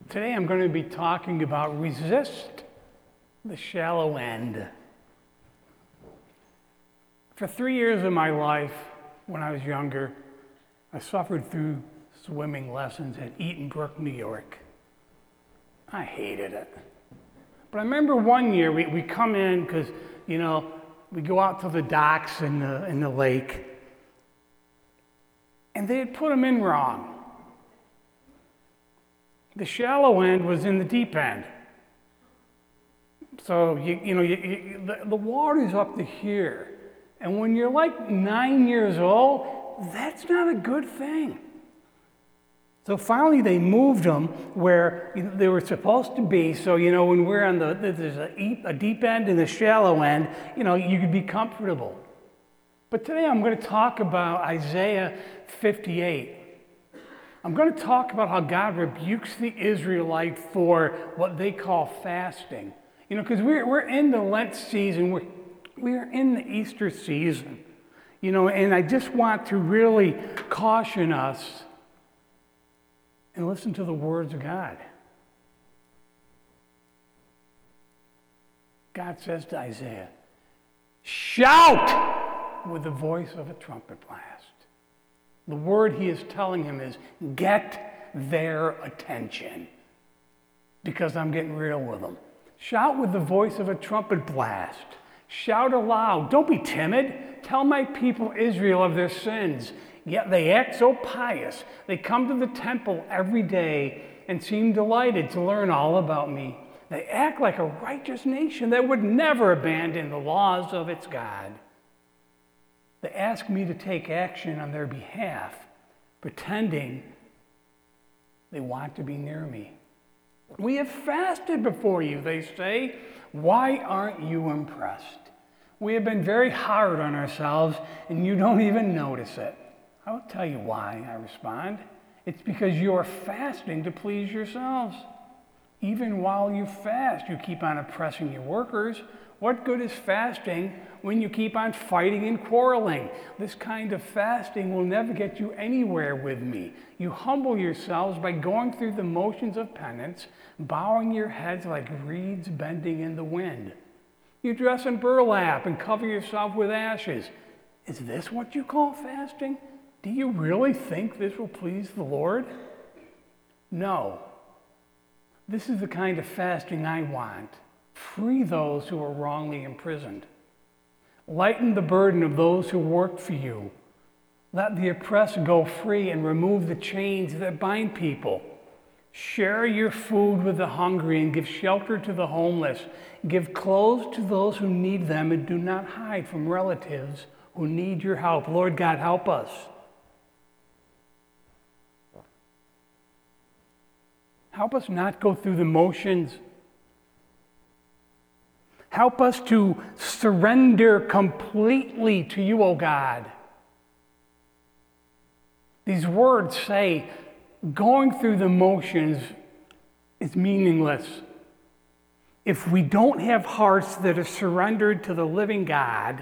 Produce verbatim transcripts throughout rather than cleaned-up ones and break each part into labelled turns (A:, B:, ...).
A: Today I'm going to be talking about resist the shallow end. For three years of my life, when I was younger, I suffered through swimming lessons at Eaton Brook, New York. I hated it. But I remember one year we, we come in because, you know, we go out to the docks in the, in the lake, and they had put them in wrong. The shallow end was in the deep end. So, you, you know, you, you, the, the water's up to here. And when you're like nine years old, that's not a good thing. So finally they moved them where they were supposed to be. So, you know, when we're on the, there's a, a deep end and a shallow end, you know, you could be comfortable. But today I'm going to talk about Isaiah fifty-eight. I'm going to talk about how God rebukes the Israelite for what they call fasting. You know, because we're, we're in the Lent season, we're, we're in the Easter season. You know, and I just want to really caution us and listen to the words of God. God says to Isaiah, shout with the voice of a trumpet blast. The word he is telling him is, get their attention, because I'm getting real with them. Shout with the voice of a trumpet blast. Shout aloud. Don't be timid. Tell my people Israel of their sins. Yet they act so pious. They come to the temple every day and seem delighted to learn all about me. They act like a righteous nation that would never abandon the laws of its God. They ask me to take action on their behalf, pretending they want to be near me. We have fasted before you, they say. Why aren't you impressed? We have been very hard on ourselves, and you don't even notice it. I'll tell you why, I respond. It's because you are fasting to please yourselves. Even while you fast, you keep on oppressing your workers. What good is fasting when you keep on fighting and quarreling? This kind of fasting will never get you anywhere with me. You humble yourselves by going through the motions of penance, bowing your heads like reeds bending in the wind. You dress in burlap and cover yourself with ashes. Is this what you call fasting? Do you really think this will please the Lord? No. This is the kind of fasting I want. Free those who are wrongly imprisoned. Lighten the burden of those who work for you. Let the oppressed go free and remove the chains that bind people. Share your food with the hungry and give shelter to the homeless. Give clothes to those who need them and do not hide from relatives who need your help. Lord God, help us. Help us not go through the motions. Help us to surrender completely to you, O God. These words say going through the motions is meaningless if we don't have hearts that are surrendered to the living God,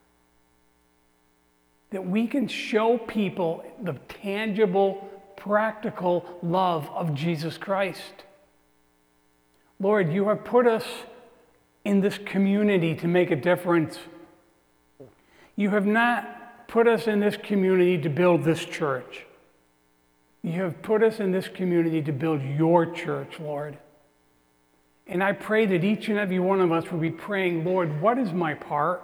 A: that we can show people the tangible, practical love of Jesus Christ. Lord, you have put us in this community to make a difference. You have not put us in this community to build this church. You have put us in this community to build your church, Lord. And I pray that each and every one of us will be praying, Lord, what is my part?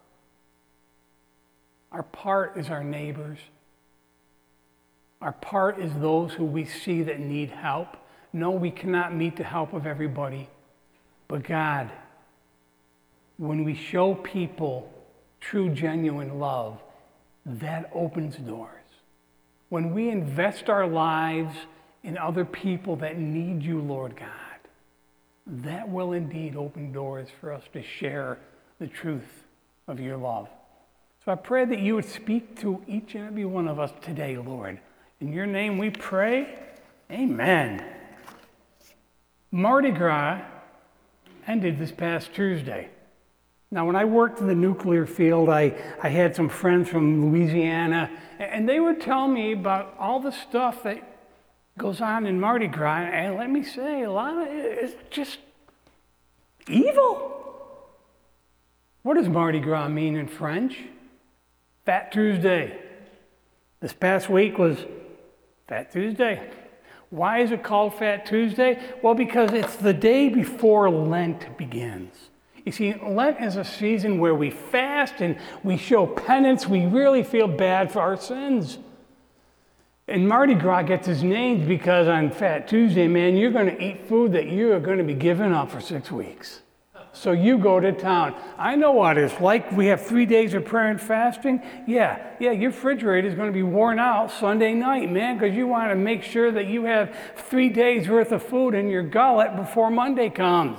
A: Our part is our neighbors. Our part is those who we see that need help. No, we cannot meet the help of everybody. But God, when we show people true, genuine love, that opens doors. When we invest our lives in other people that need you, Lord God, that will indeed open doors for us to share the truth of your love. So I pray that you would speak to each and every one of us today, Lord. In your name we pray, amen. Mardi Gras ended this past Tuesday. Now, when I worked in the nuclear field, I, I had some friends from Louisiana, and they would tell me about all the stuff that Goes on in Mardi Gras, and let me say, a lot of it is just evil. What does Mardi Gras mean in French? Fat Tuesday. This past week was Fat Tuesday. Why is it called Fat Tuesday? Well, because it's the day before Lent begins. You see, Lent is a season where we fast and we show penance. We really feel bad for our sins. And Mardi Gras gets its name because on Fat Tuesday, man, you're going to eat food that you are going to be giving up for six weeks. So you go to town. I know what it's like. We have three days of prayer and fasting. Yeah, yeah, your refrigerator is going to be worn out Sunday night, man, because you want to make sure that you have three days worth of food in your gullet before Monday comes.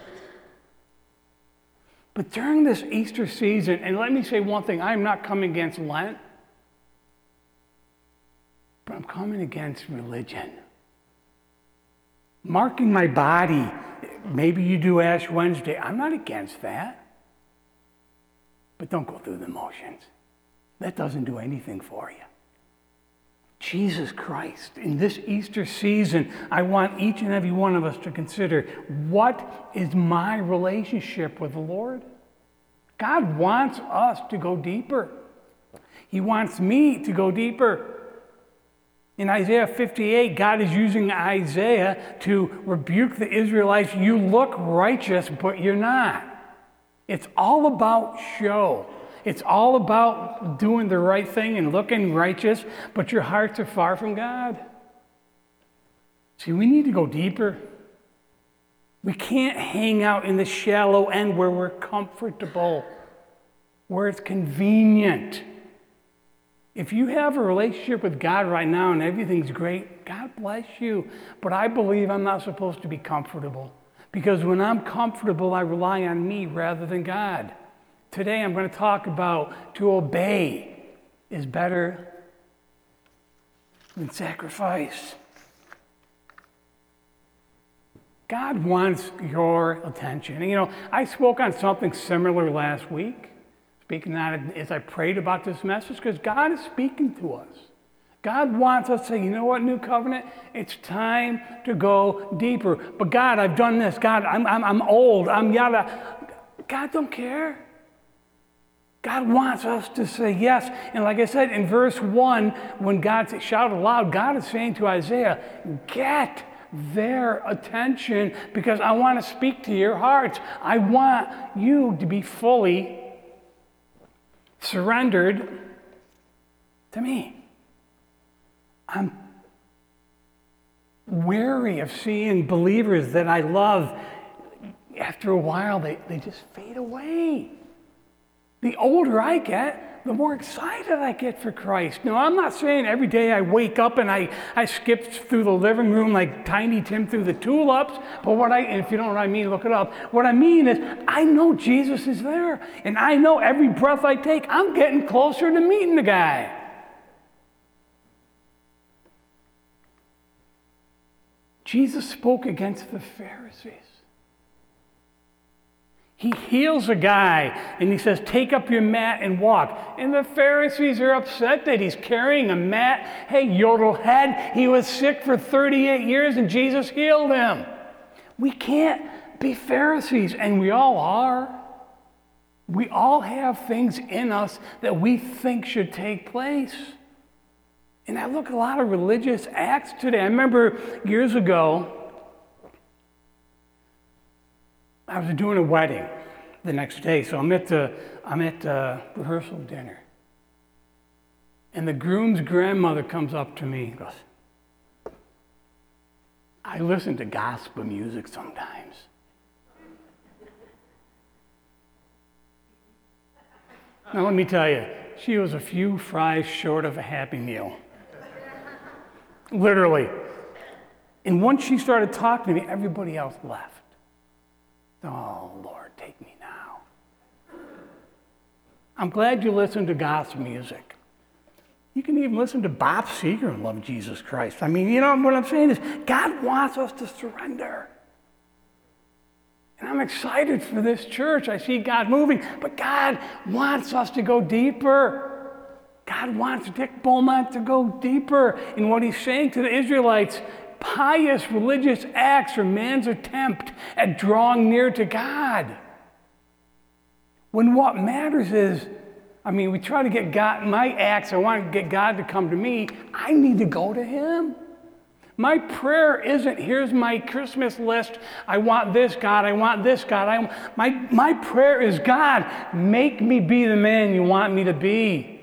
A: But during this Easter season, and let me say one thing, I'm not coming against Lent, but I'm coming against religion. Marking my body. Maybe you do Ash Wednesday. I'm not against that. But don't go through the motions. That doesn't do anything for you. Jesus Christ, in this Easter season, I want each and every one of us to consider, what is my relationship with the Lord? God wants us to go deeper. He wants me to go deeper. In Isaiah fifty-eight, God is using Isaiah to rebuke the Israelites. You look righteous, but you're not. It's all about show. It's all about doing the right thing and looking righteous, but your hearts are far from God. See, we need to go deeper. We can't hang out in the shallow end where we're comfortable, where it's convenient. If you have a relationship with God right now and everything's great, God bless you. But I believe I'm not supposed to be comfortable. Because when I'm comfortable, I rely on me rather than God. Today I'm going to talk about to obey is better than sacrifice. God wants your attention. And, you know, I spoke on something similar last week. Speaking on it as I prayed about this message, because God is speaking to us. God wants us to say, you know what, New Covenant? It's time to go deeper. But God, I've done this. God, I'm, I'm, I'm old. I'm yada. God don't care. God wants us to say yes. And like I said, in verse one, when God shouted aloud, God is saying to Isaiah, get their attention because I want to speak to your hearts. I want you to be fully surrendered to me. I'm wary of seeing believers that I love. After a while, they, they just fade away. The older I get, the more excited I get for Christ. Now, I'm not saying every day I wake up and I, I skip through the living room like Tiny Tim through the tulips. But what I, and if you don't know what I mean, look it up. What I mean is, I know Jesus is there. And I know every breath I take, I'm getting closer to meeting the guy. Jesus spoke against the Pharisees. He heals a guy and he says, take up your mat and walk. And the Pharisees are upset that he's carrying a mat. Hey, yodelhead, he was sick for thirty-eight years and Jesus healed him. We can't be Pharisees, and we all are. We all have things in us that we think should take place. And I look at a lot of religious acts today. I remember years ago, I was doing a wedding the next day, so I'm at the I'm at the rehearsal dinner, and the groom's grandmother comes up to me and goes, "I listen to gospel music sometimes." Now let me tell you, she was a few fries short of a Happy Meal, literally. And once she started talking to me, everybody else left. Oh, Lord, take me now. I'm glad you listen to gospel music. You can even listen to Bob Seger and love Jesus Christ. I mean, you know, what I'm saying is God wants us to surrender. And I'm excited for this church. I see God moving, but God wants us to go deeper. God wants Dick Beaumont to go deeper in what he's saying to the Israelites. Pious religious acts are man's attempt at drawing near to God. When what matters is, I mean, we try to get God, my acts, I want to get God to come to me. I need to go to him. My prayer isn't, here's my Christmas list. I want this, God. I want this, God. I, my, my prayer is, God, make me be the man you want me to be.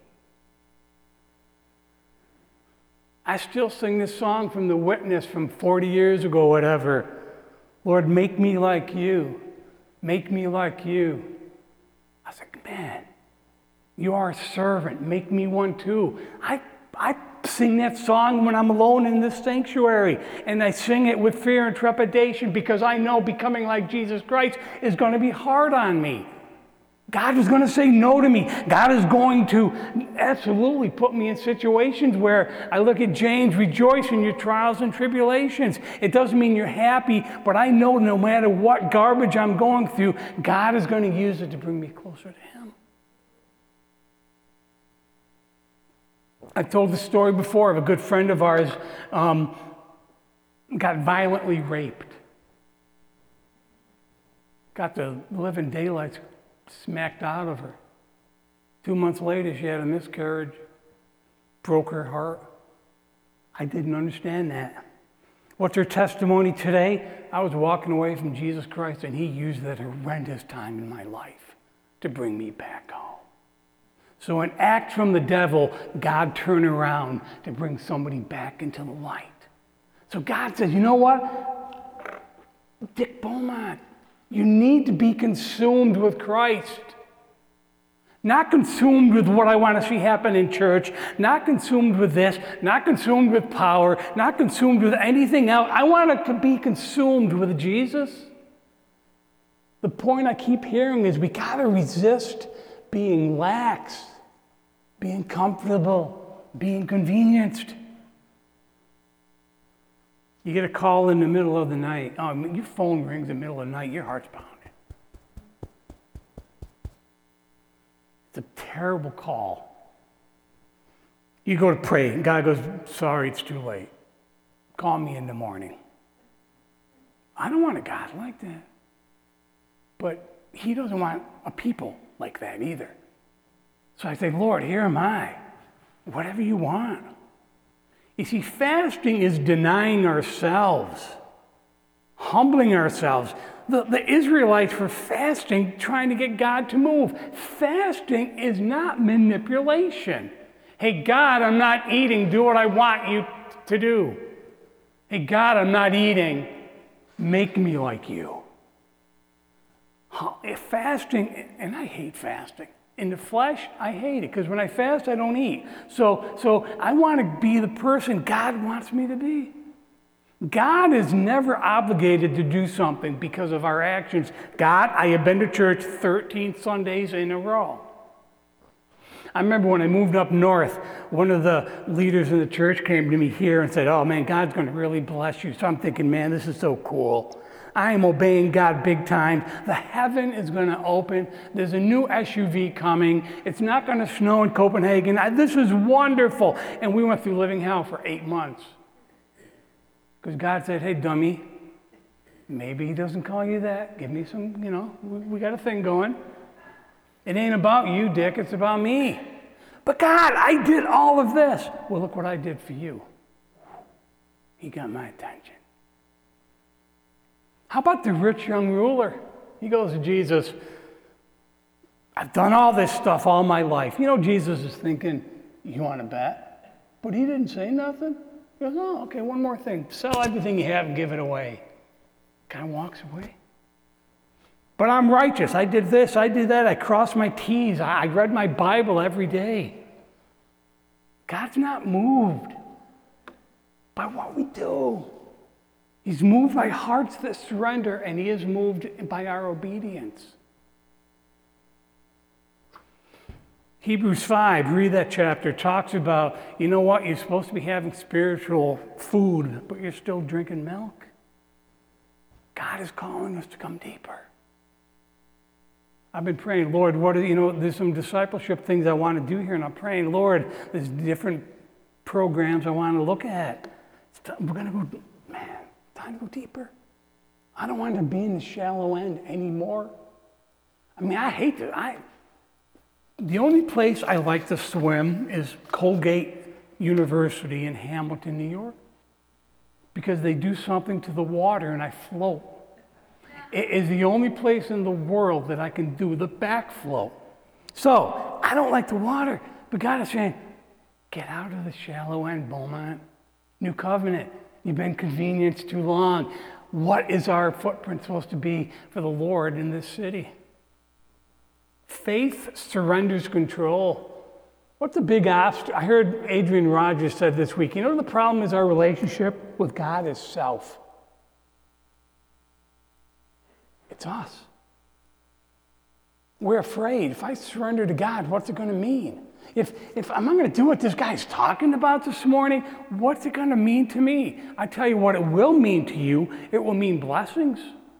A: I still sing this song from The Witness from forty years ago, whatever. Lord, make me like you. Make me like you. I was like, man, you are a servant. Make me one too. I, I sing that song when I'm alone in this sanctuary, and I sing it with fear and trepidation because I know becoming like Jesus Christ is going to be hard on me. God is going to say no to me. God is going to absolutely put me in situations where I look at James, rejoice in your trials and tribulations. It doesn't mean you're happy, but I know no matter what garbage I'm going through, God is going to use it to bring me closer to him. I've told the story before of a good friend of ours um, got violently raped. Got the living daylights smacked out of her. Two months later, she had a miscarriage, broke her heart. I didn't understand that. What's her testimony today? I was walking away from Jesus Christ, and he used that horrendous time in my life to bring me back home. So an act from the devil, God turned around to bring somebody back into the light. So God says, you know what? Dick Beaumont, you need to be consumed with Christ. Not consumed with what I want to see happen in church, not consumed with this, not consumed with power, not consumed with anything else. I want to be consumed with Jesus. The point I keep hearing is we got to resist being lax, being comfortable, being convenienced. You get a call in the middle of the night. Oh, your phone rings in the middle of the night, your heart's pounding. It's a terrible call. You go to pray, and God goes, sorry, it's too late. Call me in the morning. I don't want a God like that. But he doesn't want a people like that either. So I say, Lord, here am I. Whatever you want. You see, fasting is denying ourselves, humbling ourselves. The, the Israelites were fasting, trying to get God to move. Fasting is not manipulation. Hey, God, I'm not eating. Do what I want you to do. Hey, God, I'm not eating. Make me like you. Fasting, and I hate fasting. In the flesh, I hate it, because when I fast, I don't eat. So, so I want to be the person God wants me to be. God is never obligated to do something because of our actions. God, I have been to church thirteen Sundays in a row. I remember when I moved up north, one of the leaders in the church came to me here and said, oh man, God's going to really bless you. So I'm thinking, man, this is so cool. I am obeying God big time. The heaven is going to open. There's a new S U V coming. It's not going to snow in Copenhagen. I, this is wonderful. And we went through living hell for eight months. Because God said, hey, dummy, maybe he doesn't call you that. Give me some, you know, we, we got a thing going. It ain't about you, Dick. It's about me. But God, I did all of this. Well, look what I did for you. He got my attention. How about the rich young ruler? He goes to Jesus, I've done all this stuff all my life. You know, Jesus is thinking, you want to bet? But he didn't say nothing. He goes, oh, okay, one more thing. Sell everything you have and give it away. Guy walks away. But I'm righteous. I did this, I did that. I crossed my T's. I read my Bible every day. God's not moved by what we do. He's moved by hearts that surrender, and he is moved by our obedience. Hebrews five, read that chapter, talks about, you know what, you're supposed to be having spiritual food, but you're still drinking milk. God is calling us to come deeper. I've been praying, Lord, what are, you know, there's some discipleship things I want to do here, and I'm praying, Lord, there's different programs I want to look at. It's time, we're going to go, man, time to go deeper. I don't want to be in the shallow end anymore. I mean, I hate to, I, the only place I like to swim is Colgate University in Hamilton, New York, because they do something to the water and I float. It is the only place in the world that I can do the backflow. So, I don't like the water, but God is saying, get out of the shallow end, Beaumont. New covenant. You've been convenienced too long. What is our footprint supposed to be for the Lord in this city? Faith surrenders control. What's the big obstacle? I heard Adrian Rogers said this week, you know the problem is our relationship with God is self. It's us. We're afraid. If I surrender to God, what's it going to mean? If, if I'm not going to do what this guy's talking about this morning, what's it going to mean to me? I tell you what it will mean to you. It will mean blessings.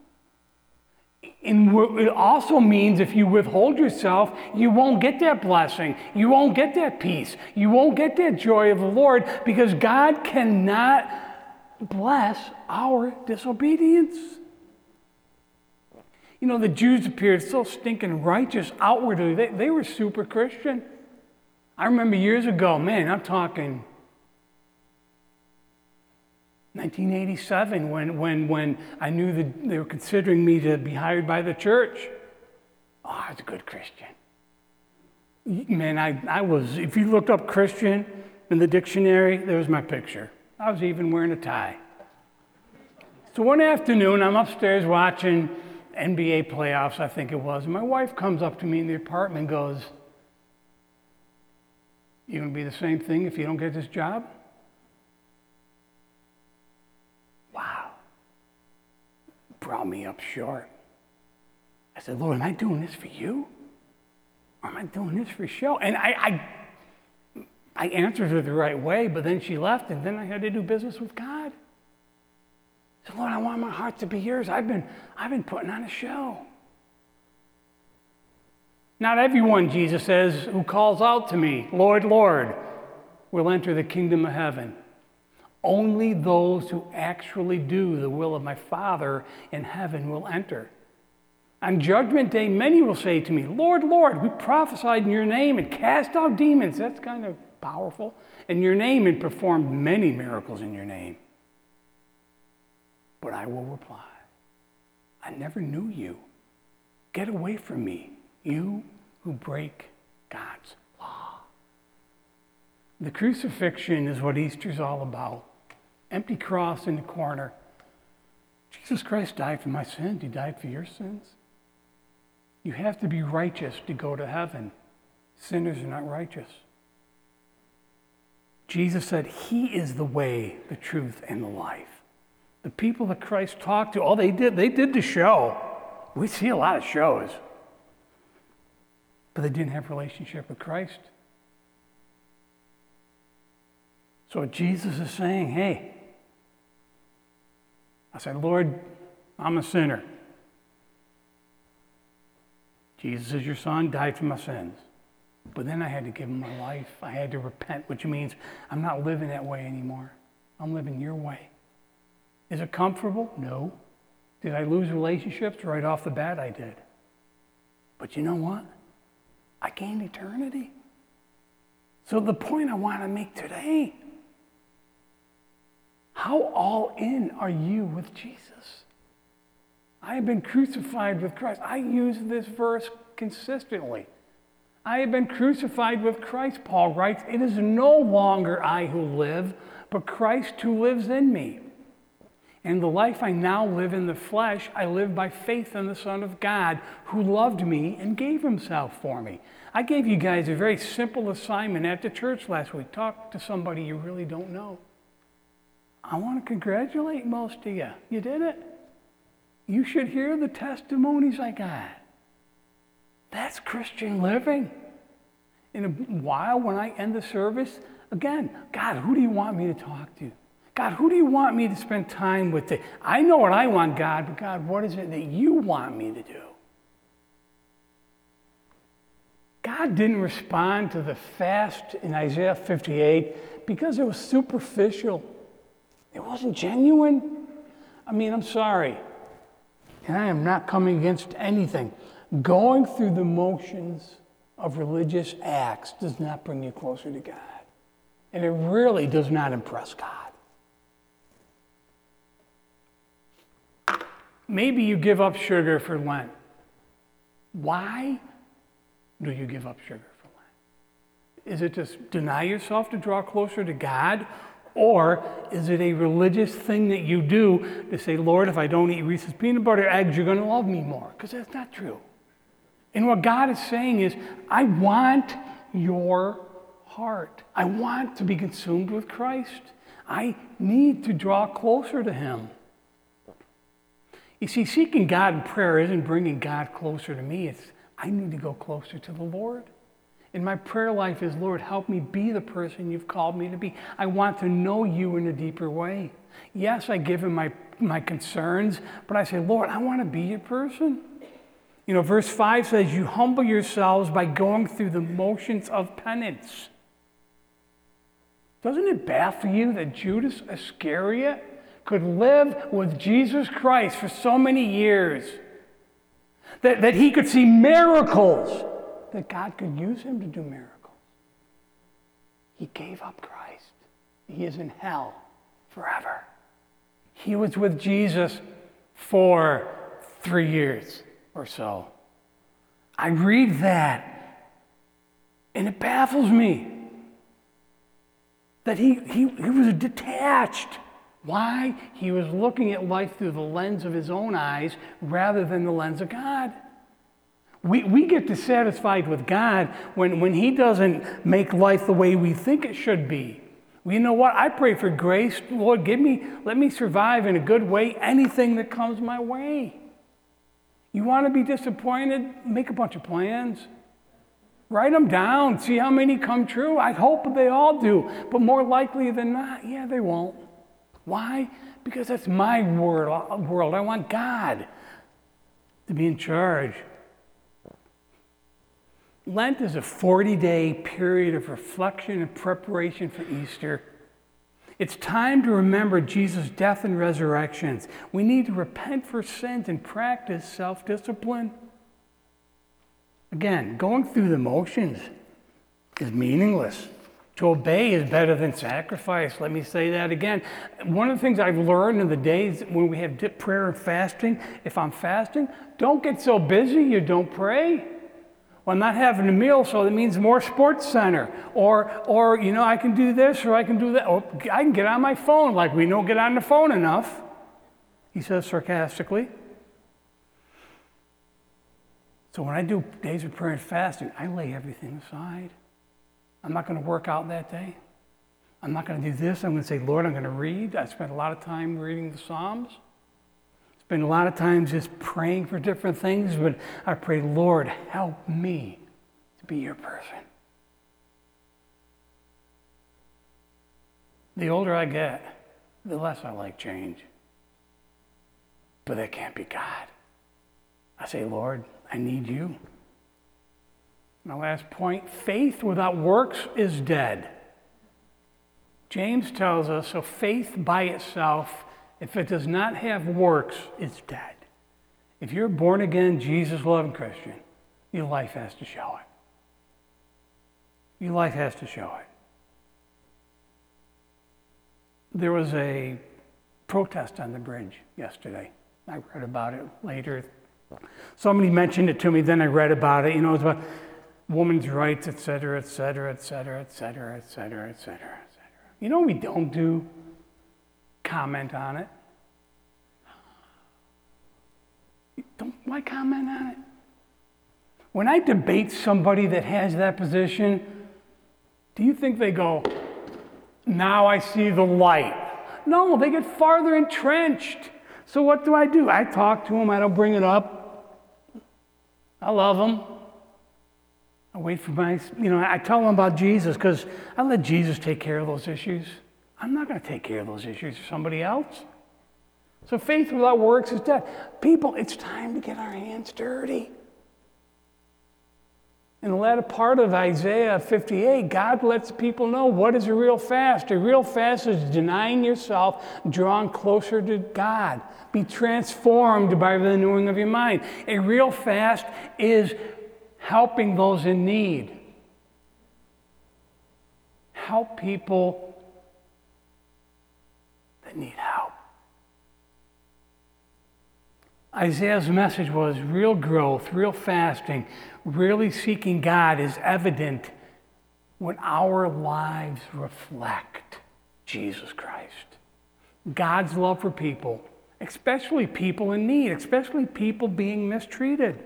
A: And it also means if you withhold yourself, you won't get that blessing. You won't get that peace. You won't get that joy of the Lord because God cannot bless our disobedience. You know, the Jews appeared so stinking righteous outwardly. They, they were super Christian. I remember years ago, man, I'm talking nineteen eighty-seven, when, when, when I knew that they were considering me to be hired by the church. Oh, I was a good Christian. Man, I, I was, if you looked up Christian in the dictionary, there was my picture. I was even wearing a tie. So one afternoon, I'm upstairs watching N B A playoffs, I think it was. And my wife comes up to me in the apartment and goes, you going to be the same thing if you don't get this job? Wow. Brought me up short. I said, Lord, am I doing this for you? Or am I doing this for show? And I, I, I answered her the right way, but then she left, and then I had to do business with God. I said, Lord, I want my heart to be yours. I've been, I've been putting on a show. Not everyone, Jesus says, who calls out to me, Lord, Lord, will enter the kingdom of heaven. Only those who actually do the will of my Father in heaven will enter. On Judgment Day, many will say to me, Lord, Lord, we prophesied in your name and cast out demons. That's kind of powerful. In your name and performed many miracles in your name. But I will reply, I never knew you. Get away from me, you who break God's law. The crucifixion is what Easter's all about. Empty cross in the corner. Jesus Christ died for my sins. He died for your sins. You have to be righteous to go to heaven. Sinners are not righteous. Jesus said he is the way, the truth, and the life. The people that Christ talked to, all they did, they did the show. We see a lot of shows. But they didn't have a relationship with Christ. So Jesus is saying, hey, I said, Lord, I'm a sinner. Jesus is your son, died for my sins. But then I had to give him my life. I had to repent, which means I'm not living that way anymore. I'm living your way. Is it comfortable? No. Did I lose relationships? Right off the bat, I did. But you know what? I gained eternity. So the point I want to make today, how all in are you with Jesus? I have been crucified with Christ. I use this verse consistently. I have been crucified with Christ, Paul writes. It is no longer I who live, but Christ who lives in me. And the life I now live in the flesh, I live by faith in the Son of God who loved me and gave himself for me. I gave you guys a very simple assignment at the church last week. Talk to somebody you really don't know. I want to congratulate most of you. You did it. You should hear the testimonies I got. That's Christian living. In a while, when I end the service, again, God, who do you want me to talk to? God, who do you want me to spend time with? Today? I know what I want, God, but God, what is it that you want me to do? God didn't respond to the fast in Isaiah fifty-eight because it was superficial. It wasn't genuine. I mean, I'm sorry. And I am not coming against anything. Going through the motions of religious acts does not bring you closer to God. And it really does not impress God. Maybe you give up sugar for Lent. Why do you give up sugar for Lent? Is it to deny yourself to draw closer to God? Or is it a religious thing that you do to say, Lord, if I don't eat Reese's peanut butter eggs, you're going to love me more? Because that's not true. And what God is saying is, I want your heart. I want to be consumed with Christ. I need to draw closer to him. You see, seeking God in prayer isn't bringing God closer to me. It's I need to go closer to the Lord. And my prayer life is, Lord, help me be the person you've called me to be. I want to know you in a deeper way. Yes, I give him my, my concerns, but I say, Lord, I want to be your person. You know, verse five says, you humble yourselves by going through the motions of penance. Doesn't it baffle you that Judas Iscariot could live with Jesus Christ for so many years? That, that he could see miracles, that God could use him to do miracles. He gave up Christ. He is in hell forever. He was with Jesus for three years or so. I read that, and it baffles me that he, he, he was detached. Why? He was looking at life through the lens of his own eyes rather than the lens of God. We, we get dissatisfied with God when, when he doesn't make life the way we think it should be. Well, you know what? I pray for grace. Lord, give me, let me survive in a good way anything that comes my way. You want to be disappointed? Make a bunch of plans. Write them down. See how many come true. I hope they all do. But more likely than not, yeah, they won't. Why? Because that's my world. I want God to be in charge. Lent is a forty-day period of reflection and preparation for Easter. It's time to remember Jesus' death and resurrections. We need to repent for sins and practice self-discipline. Again, going through the motions is meaningless. To obey is better than sacrifice. Let me say that again. One of the things I've learned in the days when we have dip prayer and fasting, if I'm fasting, don't get so busy you don't pray. Well, I'm not having a meal, so that means more sports center. Or, or you know, I can do this or I can do that. Or I can get on my phone like we don't get on the phone enough, he says sarcastically. So when I do days of prayer and fasting, I lay everything aside. I'm not going to work out that day. I'm not going to do this. I'm going to say, Lord, I'm going to read. I spend a lot of time reading the Psalms. Spend a lot of time just praying for different things, but I pray, Lord, help me to be your person. The older I get, the less I like change. But that can't be God. I say, Lord, I need you. My last point, faith without works is dead. James tells us, so faith by itself, if it does not have works, it's dead. If you're a born-again, Jesus-loving Christian, your life has to show it. Your life has to show it. There was a protest on the bridge yesterday. I read about it later. Somebody mentioned it to me, then I read about it. You know, it was about women's rights, et cetera, et cetera, et cetera, et cetera, et cetera, et cetera, et cetera. You know what we don't do? Comment on it. Don't, why comment on it? When I debate somebody that has that position, do you think they go, now I see the light? No, they get farther entrenched. So what do I do? I talk to them. I don't bring it up. I love them. I wait for my, you know, I tell them about Jesus because I let Jesus take care of those issues. I'm not going to take care of those issues for somebody else. So faith without works is dead. People, it's time to get our hands dirty. In the latter part of Isaiah fifty-eight, God lets people know what is a real fast. A real fast is denying yourself, drawing closer to God. Be transformed by the renewing of your mind. A real fast is helping those in need. Help people that need help. Isaiah's message was real growth, real fasting, really seeking God is evident when our lives reflect Jesus Christ. God's love for people, especially people in need, especially people being mistreated.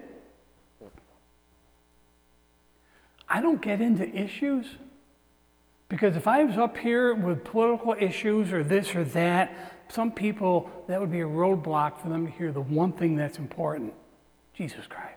A: I don't get into issues because if I was up here with political issues or this or that, some people, that would be a roadblock for them to hear the one thing that's important, Jesus Christ.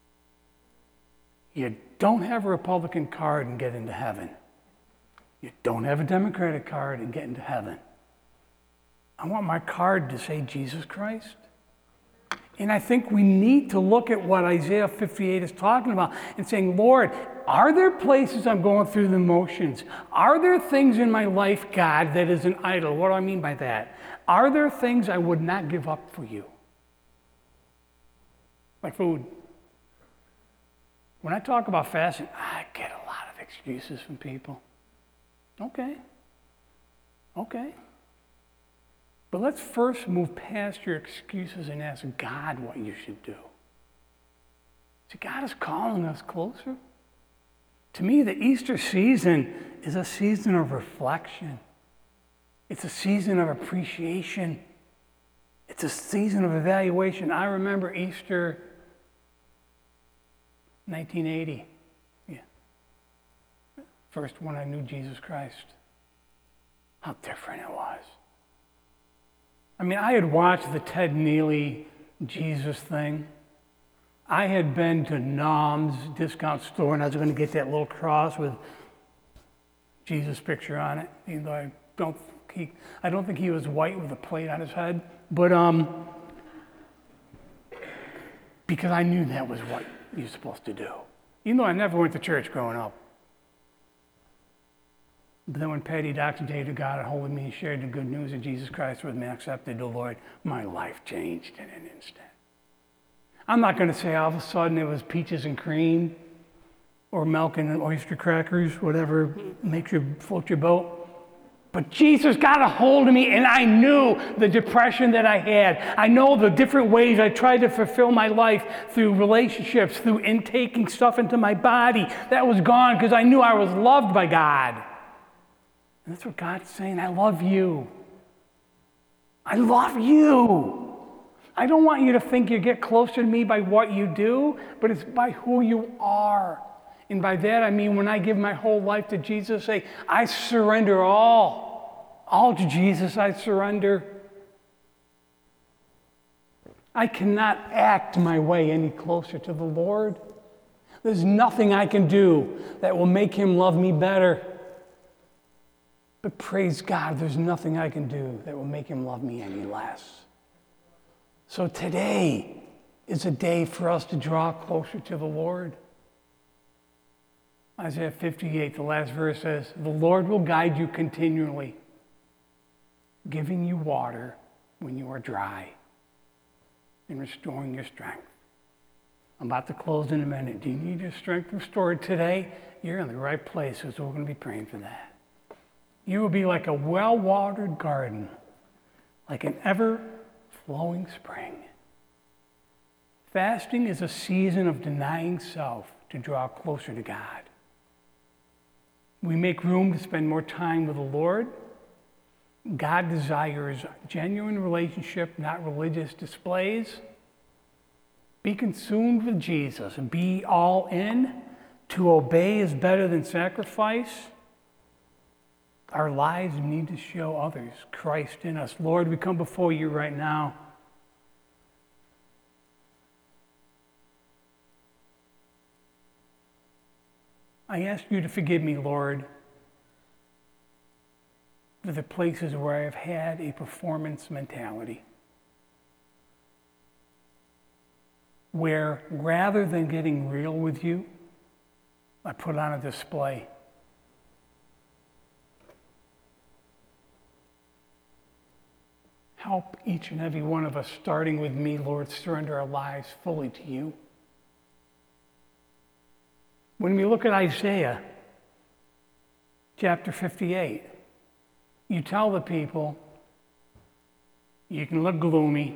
A: You don't have a Republican card and get into heaven. You don't have a Democratic card and get into heaven. I want my card to say Jesus Christ. And I think we need to look at what Isaiah fifty-eight is talking about and saying, Lord, are there places I'm going through the motions? Are there things in my life, God, that is an idol? What do I mean by that? Are there things I would not give up for you? Like food. When I talk about fasting, I get a lot of excuses from people. Okay. Okay. But let's first move past your excuses and ask God what you should do. See, God is calling us closer. To me, the Easter season is a season of reflection. It's a season of appreciation. It's a season of evaluation. I remember Easter nineteen eighty. Yeah. First one I knew Jesus Christ. How different it was. I mean, I had watched the Ted Neely Jesus thing. I had been to Nom's discount store and I was going to get that little cross with Jesus' picture on it, even though I don't he I don't think he was white with a plate on his head, but um because I knew that was what you're supposed to do. Even though I never went to church growing up. But then when Patty Doxentator got a hold of me and shared the good news of Jesus Christ with me, I accepted the Lord, my life changed in an instant. I'm not going to say all of a sudden it was peaches and cream or milk and oyster crackers, whatever makes you float your boat. But Jesus got a hold of me and I knew the depression that I had. I know the different ways I tried to fulfill my life through relationships, through intaking stuff into my body. That was gone because I knew I was loved by God. And that's what God's saying. I love you. I love you. I don't want you to think you get closer to me by what you do, but it's by who you are. And by that I mean when I give my whole life to Jesus, say, I surrender all. All to Jesus I surrender. I cannot act my way any closer to the Lord. There's nothing I can do that will make him love me better. But praise God, there's nothing I can do that will make him love me any less. So today is a day for us to draw closer to the Lord. Isaiah fifty-eight, the last verse says, the Lord will guide you continually, giving you water when you are dry and restoring your strength. I'm about to close in a minute. Do you need your strength restored today? You're in the right place, so we're going to be praying for that. You will be like a well-watered garden, like an ever-flowing spring. Fasting is a season of denying self to draw closer to God. We make room to spend more time with the Lord. God desires genuine relationship, not religious displays. Be consumed with Jesus and be all in. To obey is better than sacrifice. Our lives need to show others Christ in us. Lord, we come before you right now. I ask you to forgive me, Lord, for the places where I have had a performance mentality, where rather than getting real with you, I put on a display. Help each and every one of us, starting with me, Lord, surrender our lives fully to you. When we look at Isaiah chapter fifty-eight, you tell the people, you can look gloomy,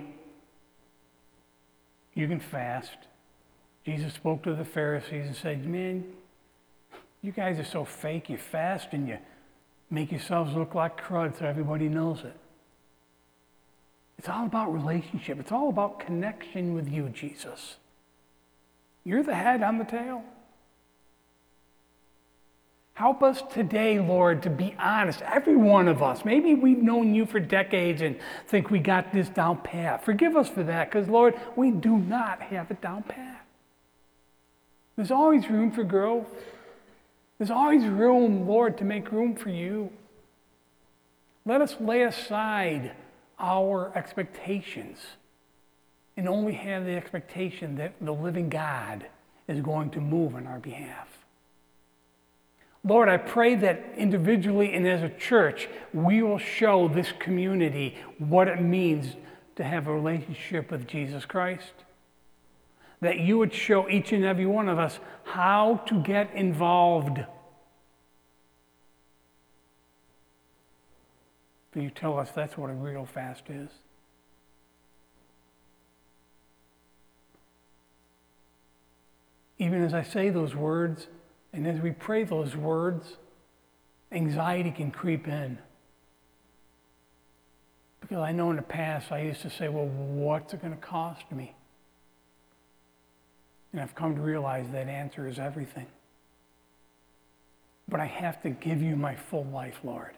A: you can fast. Jesus spoke to the Pharisees and said, man, you guys are so fake. You fast and you make yourselves look like crud so everybody knows it. It's all about relationship. It's all about connection with you, Jesus. You're the head, I'm the tail. Help us today, Lord, to be honest. Every one of us. Maybe we've known you for decades and think we got this down pat. Forgive us for that, because, Lord, we do not have it down pat. There's always room for growth. There's always room, Lord, to make room for you. Let us lay aside our expectations and only have the expectation that the living God is going to move on our behalf. Lord, I pray that individually and as a church, we will show this community what it means to have a relationship with Jesus Christ. That you would show each and every one of us how to get involved. Do you tell us that's what a real fast is? Even as I say those words, and as we pray those words, anxiety can creep in. Because I know in the past I used to say, well, what's it going to cost me? And I've come to realize that answer is everything. But I have to give you my full life, Lord,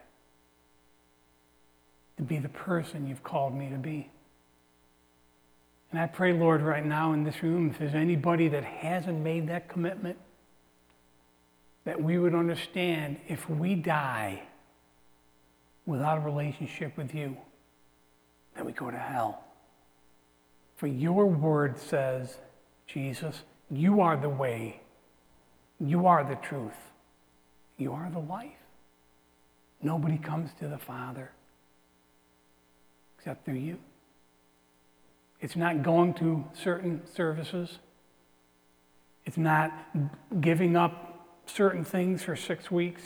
A: to be the person you've called me to be. And I pray, Lord, right now in this room, if there's anybody that hasn't made that commitment, that we would understand if we die without a relationship with you, that we go to hell. For your word says, Jesus, you are the way, you are the truth, you are the life. Nobody comes to the Father except through you. It's not going to certain services. It's not giving up certain things for six weeks.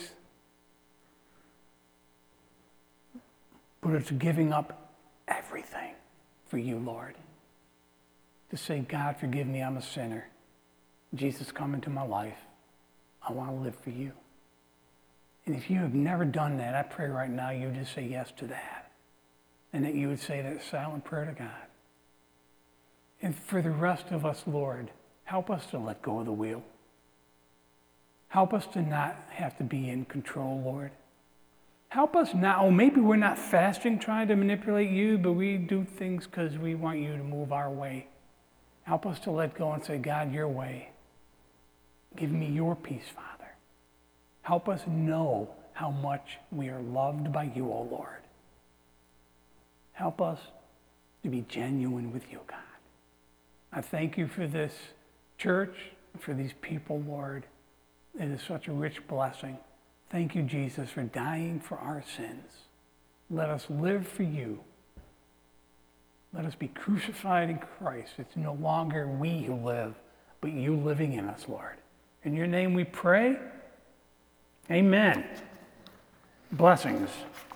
A: But it's giving up everything for you, Lord. To say, God, forgive me, I'm a sinner. Jesus, come into my life. I want to live for you. And if you have never done that, I pray right now you just say yes to that. And that you would say that silent prayer to God. And for the rest of us, Lord, help us to let go of the wheel. Help us to not have to be in control, Lord. Help us now. Maybe we're not fasting trying to manipulate you, but we do things because we want you to move our way. Help us to let go and say, God, your way. Give me your peace, Father. Help us know how much we are loved by you, O Lord. Help us to be genuine with you, God. I thank you for this church, for these people, Lord. It is such a rich blessing. Thank you, Jesus, for dying for our sins. Let us live for you. Let us be crucified in Christ. It's no longer we who live, but you living in us, Lord. In your name we pray. Amen. Blessings.